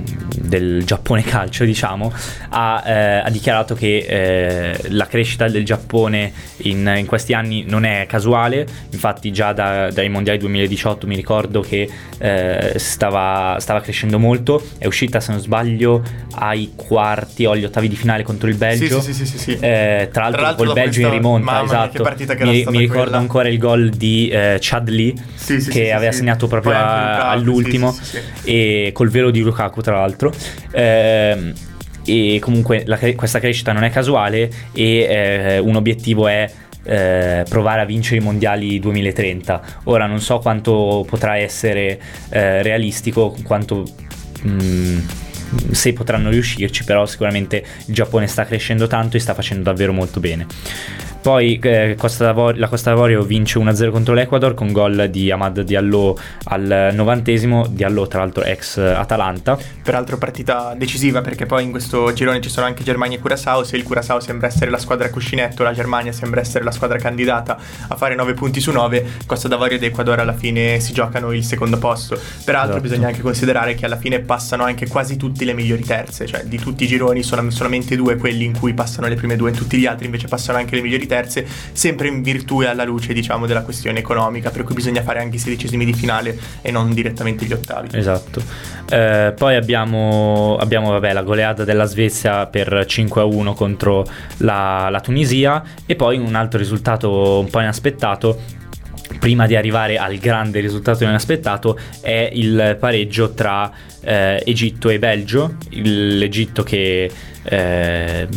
del Giappone calcio, diciamo, ha, eh, ha dichiarato che eh, la crescita del Giappone in, in questi anni non è casuale. Infatti già da, dai mondiali duemiladiciotto mi ricordo che eh, stava, stava crescendo molto. È uscita, se non sbaglio, ai quarti o agli ottavi di finale contro il Belgio. Sì, sì, sì, sì, sì. Eh, tra l'altro, tra l'altro col Belgio in rimonta, esatto. Che che mi, mi ricordo quella. ancora il gol di eh, Chad Lee, sì, sì, che sì, aveva sì, segnato proprio a, Lukaku, all'ultimo, sì, sì, sì, sì. E col velo di Lukaku, tra l'altro. Eh, e comunque la, questa crescita non è casuale, e eh, un obiettivo è Eh, provare a vincere i mondiali duemilatrenta. Ora non so quanto potrà essere eh, realistico, quanto mh, se potranno riuscirci, però sicuramente il Giappone sta crescendo tanto e sta facendo davvero molto bene. Poi eh, Costa d'Avorio, la Costa d'Avorio vince uno a zero contro l'Ecuador con gol di Amad Diallo al novantesimo. Diallo tra l'altro ex Atalanta. Peraltro partita decisiva, perché poi in questo girone ci sono anche Germania e Curaçao. Se il Curaçao sembra essere la squadra cuscinetto, la Germania sembra essere la squadra candidata a fare nove punti su nove, Costa d'Avorio ed Ecuador alla fine si giocano il secondo posto. Peraltro esatto. Bisogna anche considerare che alla fine passano anche quasi tutte le migliori terze, cioè di tutti i gironi sono solamente due quelli in cui passano le prime due, tutti gli altri invece passano anche le migliori terze, sempre in virtù e alla luce, diciamo, della questione economica, per cui bisogna fare anche i sedicesimi di finale e non direttamente gli ottavi. Esatto. Eh, poi abbiamo, abbiamo vabbè, la goleada della Svezia per cinque a uno contro la, la Tunisia, e poi un altro risultato un po' inaspettato, prima di arrivare al grande risultato inaspettato, è il pareggio tra eh, Egitto e Belgio. Il, L'Egitto che eh,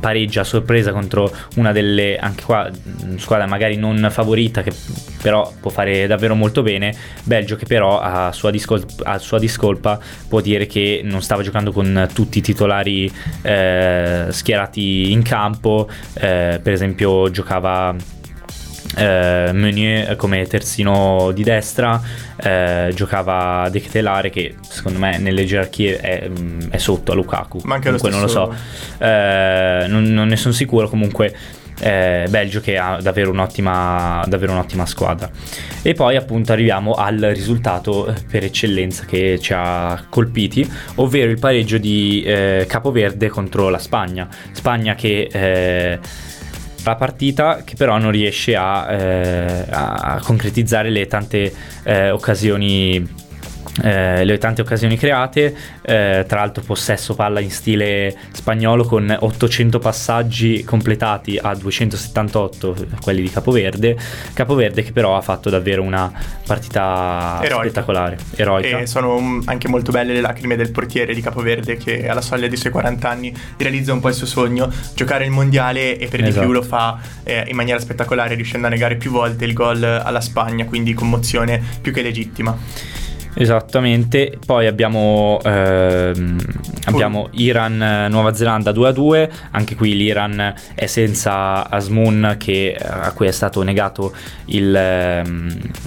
pareggia a sorpresa contro una delle, anche qua, squadra magari non favorita, che però può fare davvero molto bene. Belgio che però a sua, discol- a sua discolpa può dire che non stava giocando con tutti i titolari eh, schierati in campo, eh, per esempio giocava eh, Meunier come terzino di destra, eh, giocava De Ketelaere, che secondo me nelle gerarchie è, è sotto a Lukaku, ma anche comunque lo stesso... non lo so, eh, non, non ne sono sicuro. Comunque eh, Belgio che ha davvero un'ottima, davvero un'ottima squadra. E poi appunto arriviamo al risultato per eccellenza che ci ha colpiti, ovvero il pareggio di eh, Capoverde contro la Spagna. Spagna che eh, la partita che però non riesce a, eh, a concretizzare le tante eh, occasioni Eh, le tante occasioni create, eh, tra l'altro possesso palla in stile spagnolo con ottocento passaggi completati a duecentosettantotto quelli di Capoverde. Capoverde che però ha fatto davvero una partita eroica, spettacolare, eroica. E sono anche molto belle le lacrime del portiere di Capoverde, che alla soglia dei suoi quaranta anni realizza un po' il suo sogno, giocare il mondiale, e per esatto. di più lo fa eh, in maniera spettacolare, riuscendo a negare più volte il gol alla Spagna, quindi commozione più che legittima. Esattamente. Poi abbiamo ehm, abbiamo Iran Nuova Zelanda due a due. Anche qui l'Iran è senza Azmoun, che a cui è stato negato il, ehm,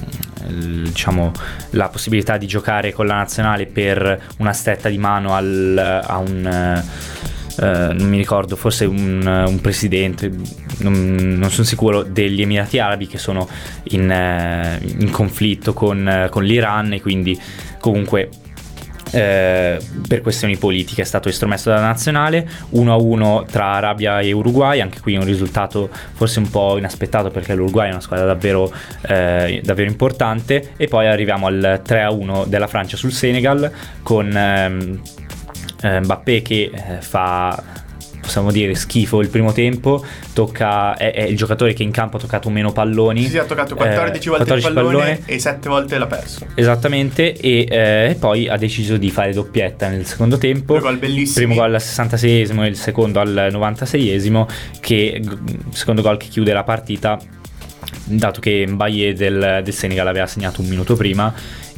il diciamo la possibilità di giocare con la nazionale per una stretta di mano al, a un Uh, non mi ricordo, forse un, un presidente, non, non sono sicuro, degli Emirati Arabi, che sono in, uh, in conflitto con, uh, con l'Iran, e quindi comunque uh, per questioni politiche è stato estromesso dalla nazionale. Uno a uno tra Arabia e Uruguay, anche qui un risultato forse un po' inaspettato, perché l'Uruguay è una squadra davvero, uh, davvero importante. E poi arriviamo al tre a uno della Francia sul Senegal, con um, Mbappé che eh, fa, possiamo dire, schifo il primo tempo. Tocca è, è il giocatore che in campo ha toccato meno palloni. Sì, sì, ha toccato quattordici eh, volte quattordici il pallone, pallone e sette volte l'ha perso. Esattamente. E eh, poi ha deciso di fare doppietta nel secondo tempo. Due gol bellissimi. Primo gol al sessantaseiesimo e il secondo al novantaseiesimo, che secondo gol che chiude la partita, dato che Mbaye del, del Senegal aveva segnato un minuto prima.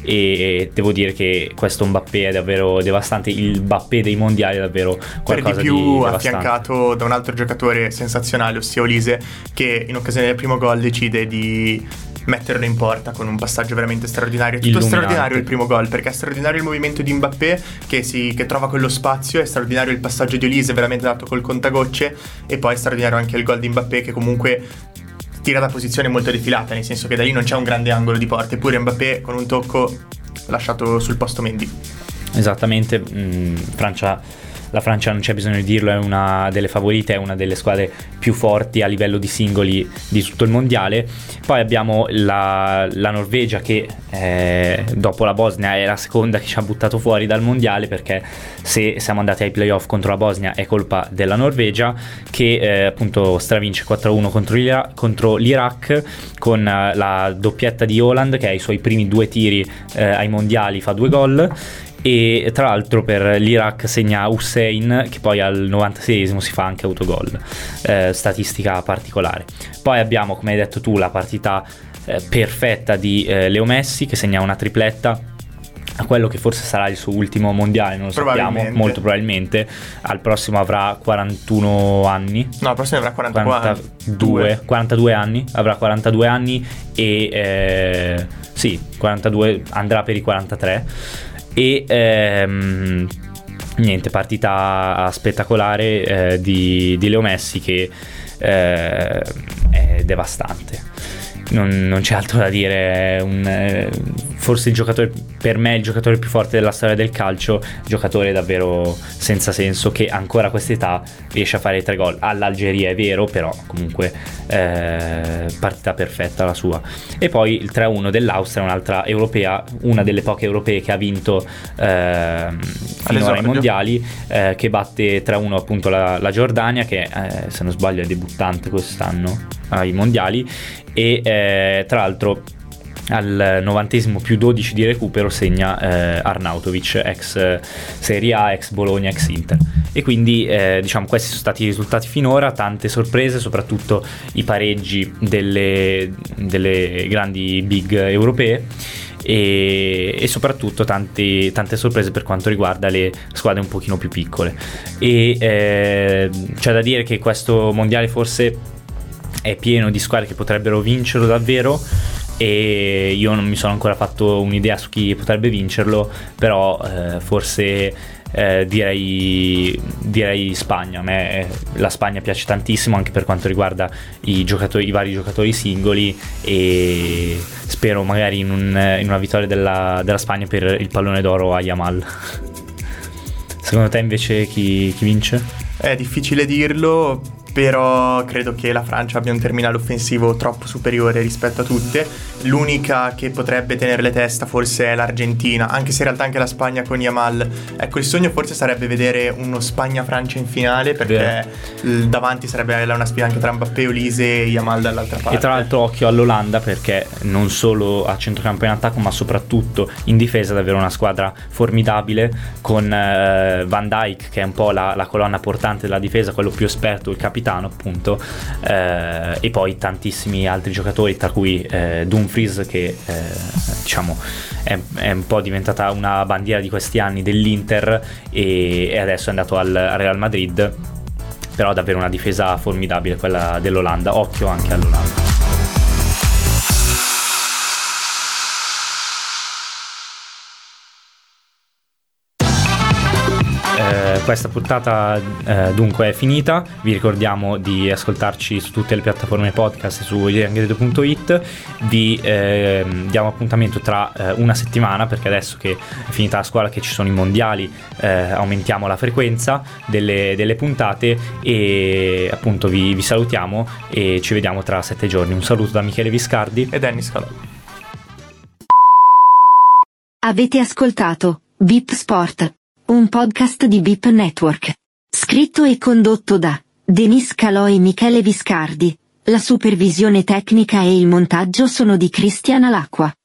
E devo dire che questo Mbappé è davvero devastante. Il Mbappé dei mondiali è davvero qualcosa per di più di affiancato da un altro giocatore sensazionale, ossia Olise, che in occasione del primo gol decide di metterlo in porta con un passaggio veramente straordinario. Tutto illuminante. Straordinario il primo gol, perché è straordinario il movimento di Mbappé che, si, che trova quello spazio, è straordinario il passaggio di Olise veramente dato col contagocce, e poi è straordinario anche il gol di Mbappé, che comunque tira da posizione molto defilata, nel senso che da lì non c'è un grande angolo di porta, eppure Mbappé con un tocco lasciato sul posto Mendy. Esattamente. mm, Francia La Francia, non c'è bisogno di dirlo, è una delle favorite, è una delle squadre più forti a livello di singoli di tutto il mondiale. Poi abbiamo la, la Norvegia, che eh, dopo la Bosnia è la seconda che ci ha buttato fuori dal mondiale, perché se siamo andati ai playoff contro la Bosnia è colpa della Norvegia, che eh, appunto stravince quattro a uno contro, l'Ira- contro l'Iraq, con eh, la doppietta di Haaland, che ai suoi primi due tiri eh, ai mondiali fa due gol. E tra l'altro per l'Iraq segna Hussein, che poi al novantaseiesimo si fa anche autogol, eh, statistica particolare. Poi abbiamo, come hai detto tu, la partita eh, perfetta di eh, Leo Messi, che segna una tripletta a quello che forse sarà il suo ultimo mondiale, non lo sappiamo, molto probabilmente. Al prossimo avrà quarantuno anni. No, al prossimo avrà quarantadue, quarantadue anni, avrà quarantadue anni e eh, sì, quarantadue, andrà per i quarantatré. E ehm, niente, partita spettacolare eh, di, di Leo Messi, che eh, è devastante. Non, non c'è altro da dire. È un, eh, forse il giocatore, per me il giocatore più forte della storia del calcio, giocatore davvero senza senso, che ancora a quest'età riesce a fare tre gol. All'Algeria è vero, però comunque eh, partita perfetta la sua. E poi il tre a uno dell'Austria, un'altra europea, una delle poche europee che ha vinto eh, finora ai mondiali, eh, che batte tre a uno appunto la, la Giordania, che eh, se non sbaglio è debuttante quest'anno ai mondiali. E eh, tra l'altro al novantesimo più dodici di recupero segna eh, Arnautovic, ex Serie A, ex Bologna, ex Inter. E quindi eh, diciamo questi sono stati i risultati finora, tante sorprese, soprattutto i pareggi delle, delle grandi big europee e, e soprattutto tanti, tante sorprese per quanto riguarda le squadre un pochino più piccole. E eh, c'è da dire che questo mondiale forse è pieno di squadre che potrebbero vincerlo davvero, e io non mi sono ancora fatto un'idea su chi potrebbe vincerlo, però eh, forse eh, direi direi Spagna. A me la Spagna piace tantissimo anche per quanto riguarda i giocatori, i vari giocatori singoli, e spero magari in, un, in una vittoria della, della Spagna per il pallone d'oro a Yamal. Secondo te invece chi, chi vince? È difficile dirlo, però credo che la Francia abbia un terminale offensivo troppo superiore rispetto a tutte. L'unica che potrebbe tenerle testa forse è l'Argentina, anche se in realtà anche la Spagna con Yamal. Ecco, il sogno forse sarebbe vedere uno Spagna-Francia in finale, perché Beh. davanti sarebbe una sfida anche tra Mbappé, Olise e Yamal dall'altra parte. E tra l'altro occhio all'Olanda, perché non solo a centrocampo in attacco ma soprattutto in difesa davvero una squadra formidabile, con eh, Van Dijk che è un po' la, la colonna portante della difesa, quello più esperto, il capitano appunto, eh, e poi tantissimi altri giocatori, tra cui eh, Dumfries che eh, diciamo è, è un po' diventata una bandiera di questi anni dell'Inter, e, e adesso è andato al Real Madrid. Però davvero una difesa formidabile quella dell'Olanda, occhio anche all'Olanda. Questa puntata eh, dunque è finita. Vi ricordiamo di ascoltarci su tutte le piattaforme podcast e su young radio punto it. Vi eh, diamo appuntamento tra eh, una settimana, perché adesso che è finita la scuola, che ci sono i mondiali, eh, aumentiamo la frequenza delle, delle puntate, e appunto vi, vi salutiamo e ci vediamo tra sette giorni. Un saluto da Michele Viscardi e Dennis Calò. Avete ascoltato V I P Sport, un podcast di V I P Network. Scritto e condotto da Denis Calò e Michele Viscardi. La supervisione tecnica e il montaggio sono di Cristian Alacqua.